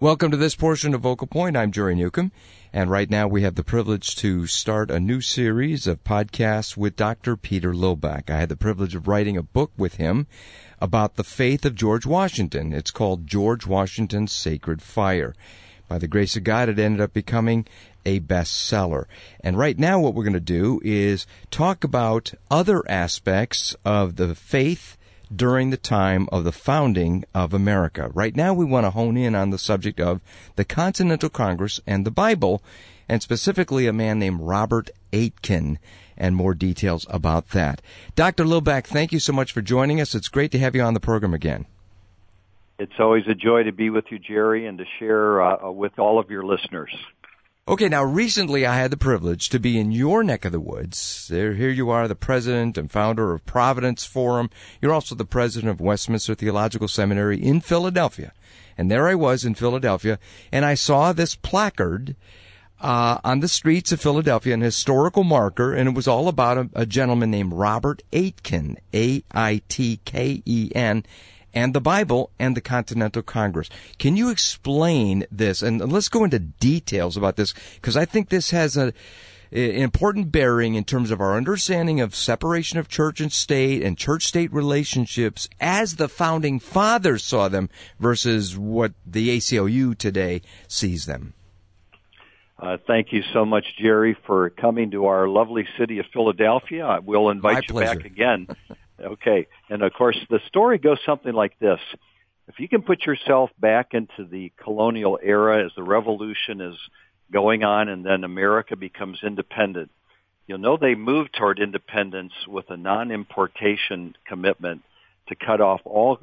Welcome to this portion of Vocal Point. I'm Jerry Newcomb, and right now we have the privilege to start a new series of podcasts with Dr. Peter Lillback. I had the privilege of writing a book with him about the faith of George Washington. It's called George Washington's Sacred Fire. By the grace of God, it ended up becoming a bestseller. And right now what we're going to do is talk about other aspects of the faith during the time of the founding of America. Right now we want to hone in on the subject of the Continental Congress and the Bible, and specifically a man named Robert Aitken, and more details about that. Dr. Lillback, thank you so much for joining us. It's great to have you on the program again. It's always a joy to be with you, Jerry, and to share with all of your listeners. Okay, now recently I had the privilege to be in your neck of the woods. Here you are, the president and founder of Providence Forum. You're also the president of Westminster Theological Seminary in Philadelphia. And there I was in Philadelphia, and I saw this placard on the streets of Philadelphia, an historical marker, and it was all about a gentleman named Robert Aitken, Aitken, and the Bible and the Continental Congress. Can you explain this? And let's go into details about this, because I think this has an important bearing in terms of our understanding of separation of church and state and church-state relationships as the Founding Fathers saw them versus what the ACLU today sees them. Thank you so much, Jerry, for coming to our lovely city of Philadelphia. I will invite you back again. Okay. And, of course, the story goes something like this. If you can put yourself back into the colonial era as the revolution is going on and then America becomes independent, you'll know they moved toward independence with a non-importation commitment to cut off all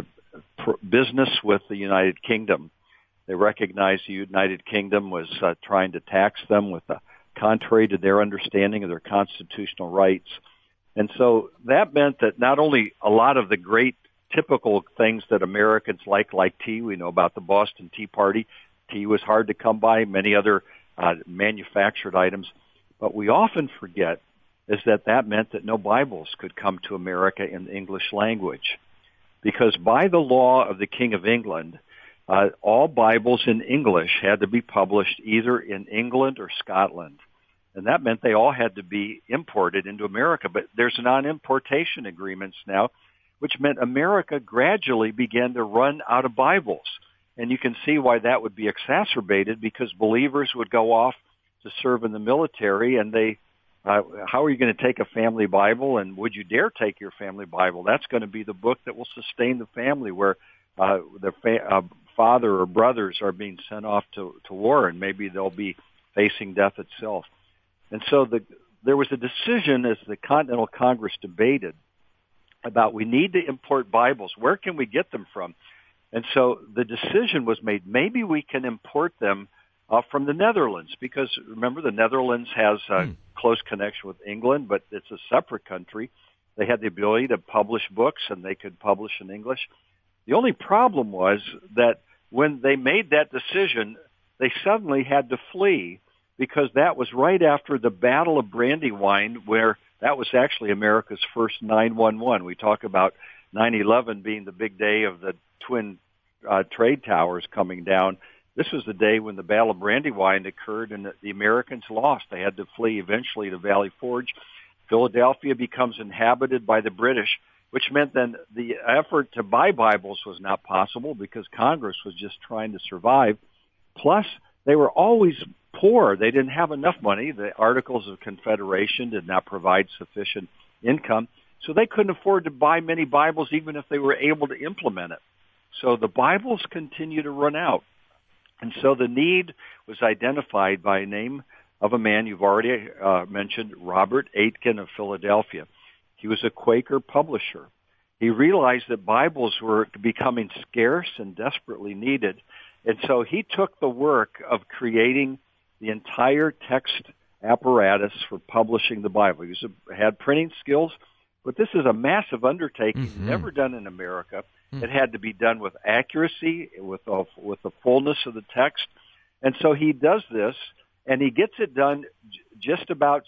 business with the United Kingdom. They recognized the United Kingdom was trying to tax them with contrary to their understanding of their constitutional rights. And so that meant that not only a lot of the great typical things that Americans like tea, we know about the Boston Tea Party, tea was hard to come by, many other manufactured items, but we often forget is that meant that no Bibles could come to America in the English language. Because by the law of the King of England, all Bibles in English had to be published either in England or Scotland. And that meant they all had to be imported into America. But there's non-importation agreements now, which meant America gradually began to run out of Bibles. And you can see why that would be exacerbated, because believers would go off to serve in the military, and how are you going to take a family Bible, and would you dare take your family Bible? That's going to be the book that will sustain the family, where the father or brothers are being sent off to war, and maybe they'll be facing death itself. And so there was a decision as the Continental Congress debated about we need to import Bibles. Where can we get them from? And so the decision was made, maybe we can import them from the Netherlands, because remember the Netherlands has a close connection with England, but it's a separate country. They had the ability to publish books, and they could publish in English. The only problem was that when they made that decision, they suddenly had to flee, because that was right after the Battle of Brandywine, where that was actually America's first 9/11. We talk about 9/11 being the big day of the Twin Trade Towers coming down. This was the day when the Battle of Brandywine occurred, and the Americans lost. They had to flee eventually to Valley Forge. Philadelphia becomes inhabited by the British, which meant then the effort to buy Bibles was not possible because Congress was just trying to survive. Plus, they were always poor. They didn't have enough money. The Articles of Confederation did not provide sufficient income, so they couldn't afford to buy many Bibles even if they were able to implement it. So the Bibles continue to run out. And so the need was identified by name of a man you've already mentioned, Robert Aitken of Philadelphia. He was a Quaker publisher. He realized that Bibles were becoming scarce and desperately needed, and so he took the work of creating the entire text apparatus for publishing the Bible. He had printing skills, but this is a massive undertaking, never done in America. It had to be done with accuracy, with the fullness of the text. And so he does this, and he gets it done just about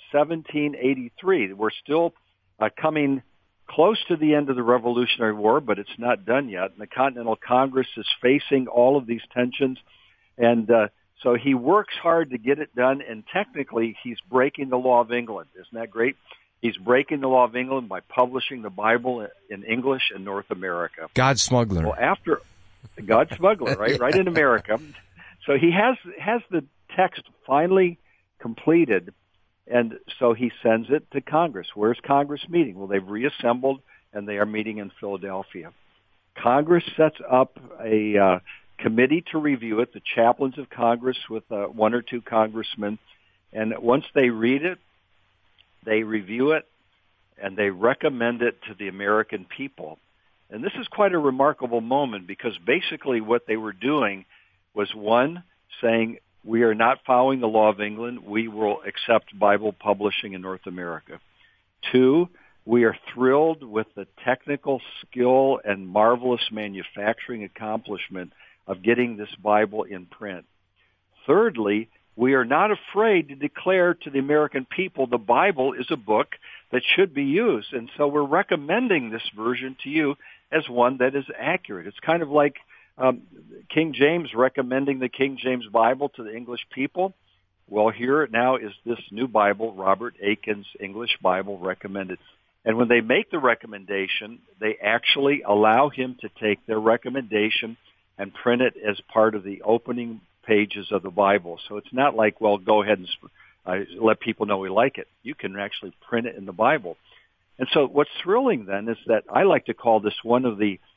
1783. We're still coming close to the end of the Revolutionary War, but it's not done yet. And the Continental Congress is facing all of these tensions. And so he works hard to get it done, and technically he's breaking the law of England. Isn't that great? He's breaking the law of England by publishing the Bible in English in North America. God smuggler. Well, after God smuggler, right? Yeah. Right in America. So he has the text finally completed, and so he sends it to Congress. Where's Congress meeting? Well, they've reassembled, and they are meeting in Philadelphia. Congress sets up a committee to review it, the chaplains of Congress with one or two congressmen, and once they read it, they review it, and they recommend it to the American people. And this is quite a remarkable moment because basically what they were doing was, one, saying, we are not following the law of England. We will accept Bible publishing in North America. Two, we are thrilled with the technical skill and marvelous manufacturing accomplishment of getting this Bible in print. Thirdly, we are not afraid to declare to the American people the Bible is a book that should be used. And so we're recommending this version to you as one that is accurate. It's kind of like King James recommending the King James Bible to the English people. Well, here now is this new Bible, Robert Aitken's English Bible, recommended. And when they make the recommendation, they actually allow him to take their recommendation and print it as part of the opening pages of the Bible. So it's not like, well, go ahead and let people know we like it. You can actually print it in the Bible. And so what's thrilling then is that I like to call this one of the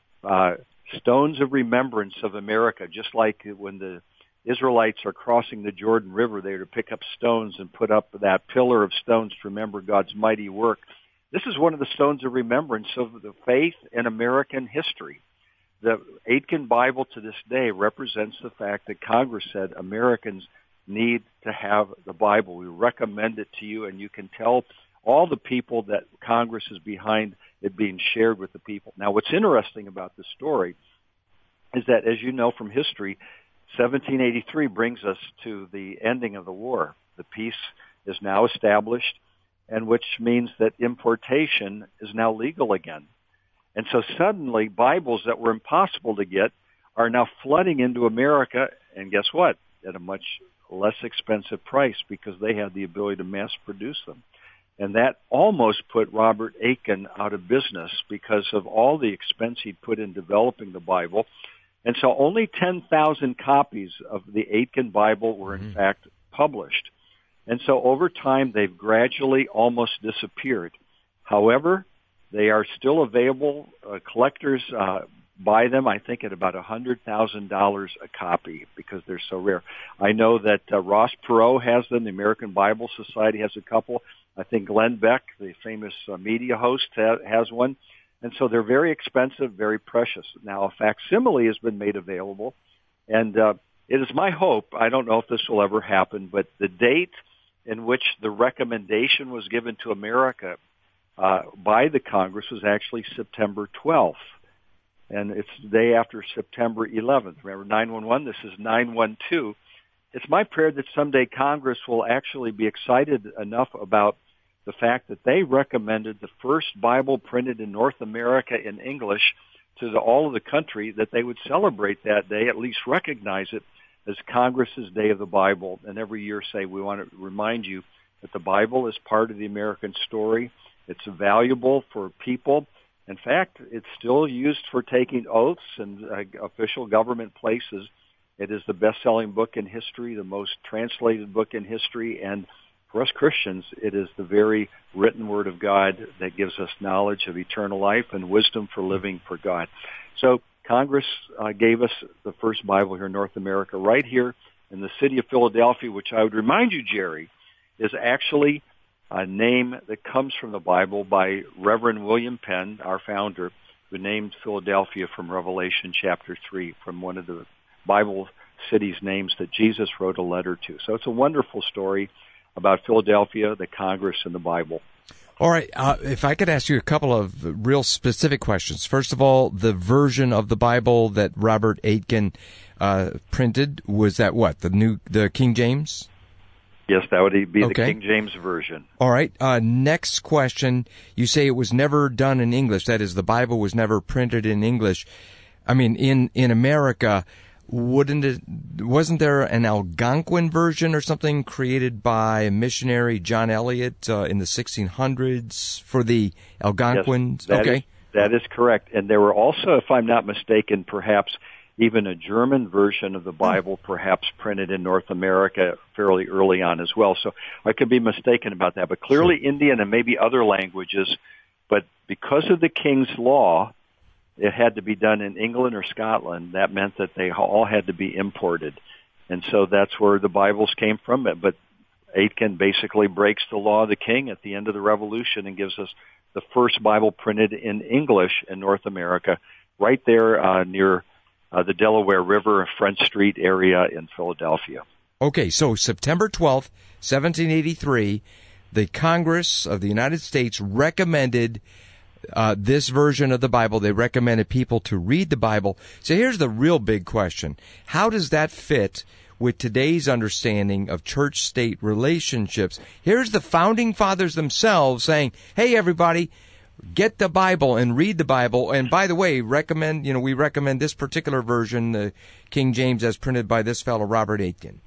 stones of remembrance of America, just like when the Israelites are crossing the Jordan River, they are to pick up stones and put up that pillar of stones to remember God's mighty work. This is one of the stones of remembrance of the faith in American history. The Aitken Bible to this day represents the fact that Congress said Americans need to have the Bible. We recommend it to you, and you can tell all the people that Congress is behind it being shared with the people. Now, what's interesting about this story is that, as you know from history, 1783 brings us to the ending of the war. The peace is now established, and which means that importation is now legal again. And so suddenly, Bibles that were impossible to get are now flooding into America, and guess what? At a much less expensive price because they had the ability to mass produce them. And that almost put Robert Aitken out of business because of all the expense he'd put in developing the Bible. And so only 10,000 copies of the Aitken Bible were in fact published. And so over time, they've gradually almost disappeared. However, they are still available. Collectors buy them, I think, at about $100,000 a copy because they're so rare. I know that Ross Perot has them. The American Bible Society has a couple. I think Glenn Beck, the famous media host, has one. And so they're very expensive, very precious. Now, a facsimile has been made available, and it is my hope, I don't know if this will ever happen, but the date in which the recommendation was given to America by the Congress was actually September 12th. And it's the day after September 11th. Remember, 9/11, this is 9/12. It's my prayer that someday Congress will actually be excited enough about the fact that they recommended the first Bible printed in North America in English to all of the country, that they would celebrate that day, at least recognize it as Congress's Day of the Bible, and every year say, we want to remind you that the Bible is part of the American story. It's valuable for people. In fact, it's still used for taking oaths in official government places. It is the best-selling book in history, the most translated book in history, and for us Christians, it is the very written Word of God that gives us knowledge of eternal life and wisdom for living for God. So Congress gave us the first Bible here in North America, right here in the city of Philadelphia, which I would remind you, Jerry, is actually a name that comes from the Bible by Reverend William Penn, our founder, who named Philadelphia from Revelation chapter 3, from one of the Bible cities' names that Jesus wrote a letter to. So it's a wonderful story about Philadelphia, the Congress, and the Bible. All right. If I could ask you a couple of real specific questions. First of all, the version of the Bible that Robert Aitken printed, was that what? The King James? Yes, that would be the King James Version. All right. Next question. You say it was never done in English. That is, the Bible was never printed in English. I mean, in America, wasn't there an Algonquin version or something created by missionary John Eliot in the 1600s for the Algonquins? Yes, that is correct. And there were also, if I'm not mistaken, perhaps even a German version of the Bible, perhaps printed in North America fairly early on as well. So I could be mistaken about that. But clearly Indian and maybe other languages. But because of the King's Law, it had to be done in England or Scotland. That meant that they all had to be imported. And so that's where the Bibles came from. But Aitken basically breaks the law of the king at the end of the Revolution and gives us the first Bible printed in English in North America, right there near the Delaware River, Front Street area in Philadelphia. Okay, so September 12th, 1783, the Congress of the United States recommended this version of the Bible. They recommended people to read the Bible. So here's the real big question. How does that fit with today's understanding of church-state relationships? Here's the Founding Fathers themselves saying, hey, everybody, get the Bible and read the Bible. And by the way, we recommend this particular version, the King James as printed by this fellow, Robert Aitken.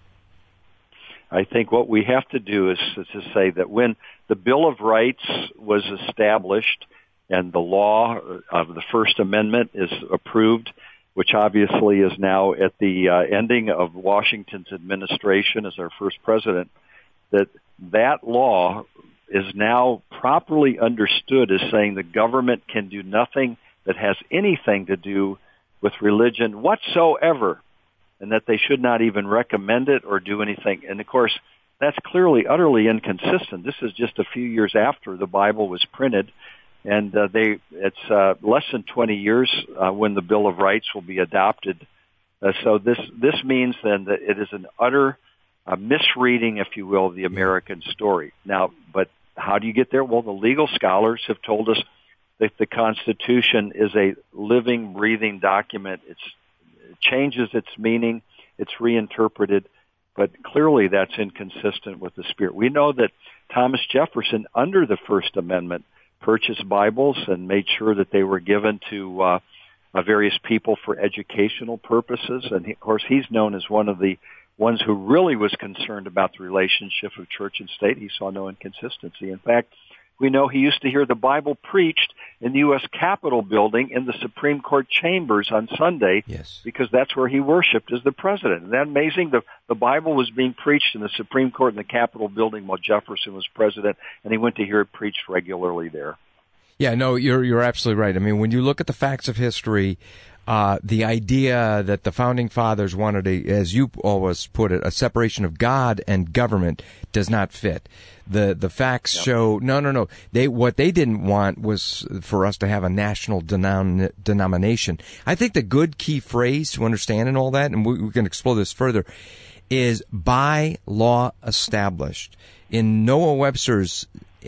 I think what we have to do is to say that when the Bill of Rights was established and the law of the First Amendment is approved, which obviously is now at the ending of Washington's administration as our first president, that law is now properly understood as saying the government can do nothing that has anything to do with religion whatsoever, and that they should not even recommend it or do anything. And of course, that's clearly utterly inconsistent. This is just a few years after the Bible was printed, and it's less than 20 years when the Bill of Rights will be adopted. So this means then that it is an utter misreading, if you will, of the American story. Now, but how do you get there? Well, the legal scholars have told us that the Constitution is a living, breathing document. It changes its meaning, it's reinterpreted, but clearly that's inconsistent with the Spirit. We know that Thomas Jefferson, under the First Amendment, purchased Bibles and made sure that they were given to various people for educational purposes. And of course, he's known as one of the ones who really was concerned about the relationship of church and state. He saw no inconsistency. In fact, we know he used to hear the Bible preached in the U.S. Capitol building in the Supreme Court chambers on Sunday, because that's where he worshiped as the president. Isn't that amazing? The Bible was being preached in the Supreme Court in the Capitol building while Jefferson was president, and he went to hear it preached regularly there. Yeah, no, you're absolutely right. I mean, when you look at the facts of history, the idea that the Founding Fathers wanted as you always put it, a separation of God and government does not fit. The facts show, no. What they didn't want was for us to have a national denomination. I think the good key phrase to understand and all that, and we can explore this further, is by law established. In Noah Webster's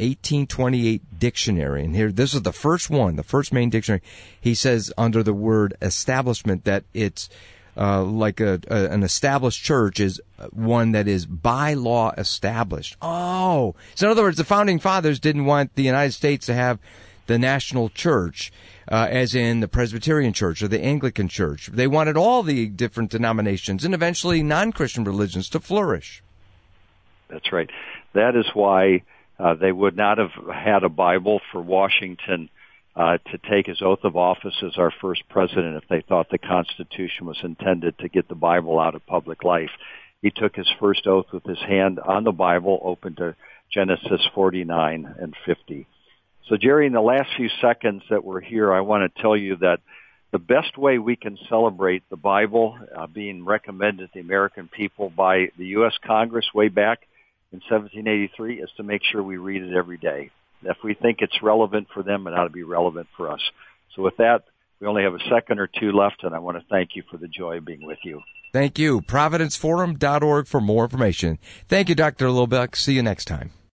1828 dictionary, and here this is the first main dictionary, he says under the word establishment that it's like an established church is one that is by law established. Oh, so in other words, the Founding Fathers didn't want the United States to have the national church, as in the Presbyterian Church or the Anglican Church. They wanted all the different denominations and eventually non-Christian religions to flourish. That's right. That is why they would not have had a Bible for Washington to take his oath of office as our first president if they thought the Constitution was intended to get the Bible out of public life. He took his first oath with his hand on the Bible, open to Genesis 49 and 50. So, Jerry, in the last few seconds that we're here, I want to tell you that the best way we can celebrate the Bible being recommended to the American people by the U.S. Congress way back in 1783 is to make sure we read it every day. If we think it's relevant for them, it ought to be relevant for us. So with that, we only have a second or two left, and I want to thank you for the joy of being with you. Thank you. ProvidenceForum.org for more information. Thank you, Dr. Lilbeck. See you next time.